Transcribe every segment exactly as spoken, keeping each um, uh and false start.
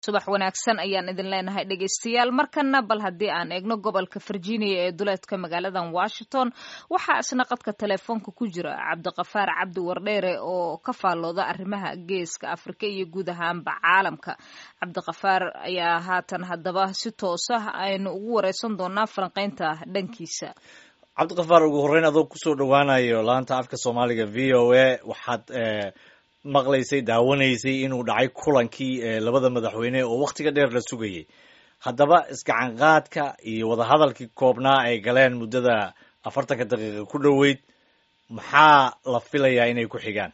subax wanaagsan ayaan idin leenahay dhegeystayaal markana bal haddii aan eegno gobolka Virginia ee duleedka magaaladan Washington waxaa isna qadka telefoonka ku jira Cabdiqafaar Cabdi Wardheere oo ka faalooda arrimaha geeska Afrika iyo guud ahaanba caalamka. Cabdiqafaar ayaa haatan haddaba si toos ah aynu ugu wareysan doonaa falanqaynta dhankiisa. Cabdiqafaar ugu horreyn adoo ku soo dhawaanayo laanta afka Soomaaliga V O A waxaad maqlaysay daawanaysay inuu dhacay kulankii labada madaxweyne oo waqtiga dheer la sugayay haddaba isgacan qaadka iyo wada hadalkii koobnaa ay galeen muddada afartanka daqiiqo ku dhoweyd maxaa la filayaa inay ku xigaan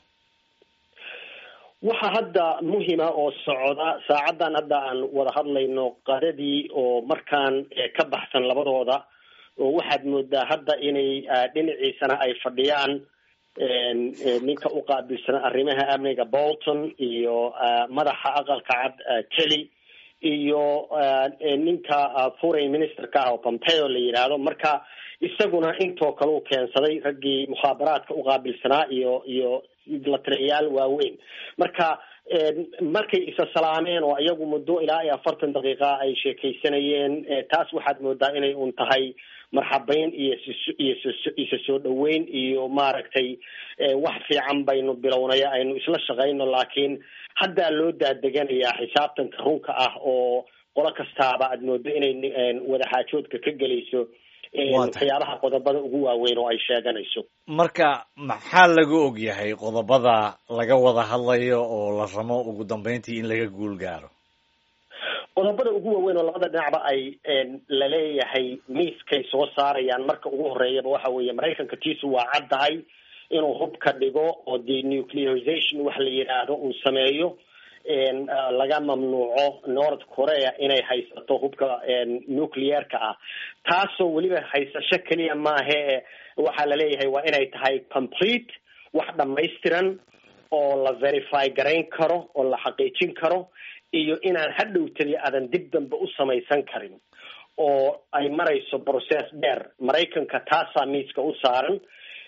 waxa hadda muhiima oo socda saacadan hadda aan wada hadlayno qadadii oo markaan ka baxsan labadooda oo waxaad moodaa hadda inay dhinaciisana ay fadhiyaan ninka u qaabilsan arrimaha amniga Bolton iyo madaxa aqalka cad Kelly iyo ninka foreign minister ka oo Pompeo la yiraahdo marka isaguna intoo kale uu keensaday raggii mukhaabaraadka u qaabilsanaa iyo iyo la taliyaal waaweyn marka markay isa salaameen oo iyagu muddo ilaa iyo afartan daqiiqo ay sheekaysanayeen taas waxaad moodaa inay un tahay marxabayn iyo iyo soo dhaweyn iyo maaragtay wax fiican baynu bilownay aynu isla shaqeyno laakiin hadda loo daadeganayaa xisaabtanka runka ah oo qolo kastaaba aad moodo inay wada xaajoodka ka gelayso waxyaabaha qodobada ugu waaweyn oo ay sheeganayso marka maxaa lagu og yahay qodobada laga wada hadlayo oo la ramo ugu dambeyntii in laga guul gaaro qodobada ugu waaweyn oo labada dhinacba ay la leeyahay miiskay soo saarayaan marka ugu horeeyaba waxa weeye Mareykanka tiisu waa caddahay inuu hubka dhigo oo denuclearization wax la yiraahdo uu sameeyo laga mamnuuco North Korea inay haysato hubka nuclearka ah taasoo weliba haysasho kaliya maahe waxa la leeyahay waa inay tahay complete wax dhammaystiran oo la verify garayn karo oo la xaqiijin karo iyo inaan hadhow taliya adan dib dambe u samaysan karin oo ay marayso process dheer Mareykanka taasaa miiska u saaran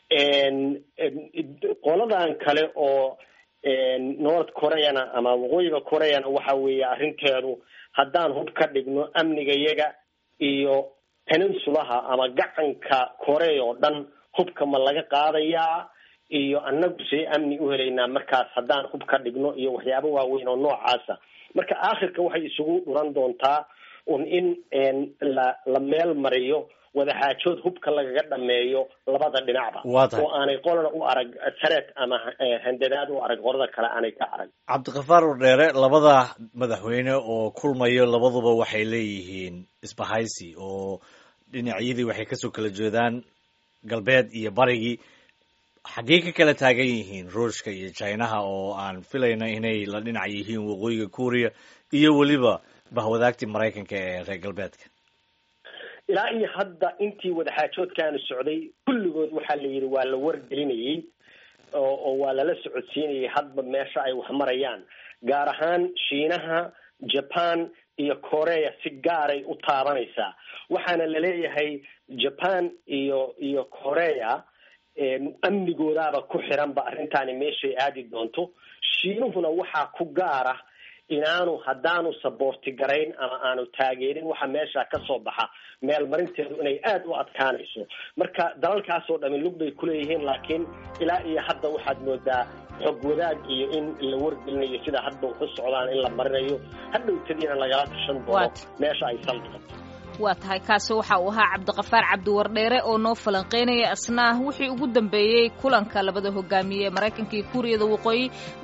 qoladan kale oo North Koreana ama waqooyiga Koreana waxa weeye arrinteedu haddaan hub ka dhigno amniga iyaga iyo peninsulaha ama gacanka Korea oo dhan hubka ma laga qaadayaa iyo annagu si amni u helaynaa markaas haddaan hub ka dhigno iyo waxyaabo waaweyn oo noocaasa marka aakhirka waxay isugu dhuran doontaa un in la la meel mariyo wada xaajood hubka lagaga dhameeyo labada dhinacba oo aanay qolana u arag threat ama handadaad u arag qorada kale aanay ka arag Cabdiqafaar Wardheere labada madaxweyne oo kulmayo labaduba waxay leeyihiin isbahaysi oo dhinacyadii waxay ka soo kala jeedaan galbeed iyo barigi xagee ka kala taagan yihiin Ruushka iyo Chinaha oo aan filayna inay la dhinac yihiin waqooyiga Korea iyo waliba bahwadaagtii Mareykanka ee reer galbeedka ilaa iyo hadda intii wada xaajoodkaanu socday kulligood waxaa la yiri waa la wargelinayay oo oo waa lala socodsiinayay hadba meesha ay wax marayaan gaar ahaan Shiinaha Japan iyo Korea si gaaray u taabanaysaa waxaana la leeyahay Japan iyo iyo Korea amnigoodaaba ku xiranba arrintaani meeshay aadi doonto Shiinuhuna waxaa ku gaara inaanu haddaanu saboorti garayn ama aanu taageerin waxa meesha ka soo baxa meel marinteedu inay aad u adkaanayso marka dalalkaas oo dhan lug bay ku leeyihiin laakiin ilaa iyo hadda waxaad moodaa xog wadaag iyo in la wargelinayo sida hadda u socdaan in la marinayo hadhow tadina lagala tashan doono meesha ay saldhigato waa tahay kaasi waxa uu ahaa Cabdiqafaar Cabdi Wardheere oo noo falanqeynaya asna wixii ugu dambeeyay kulanka labada hogaamiye Mareykanka iyo Kuuriyada Waqooyi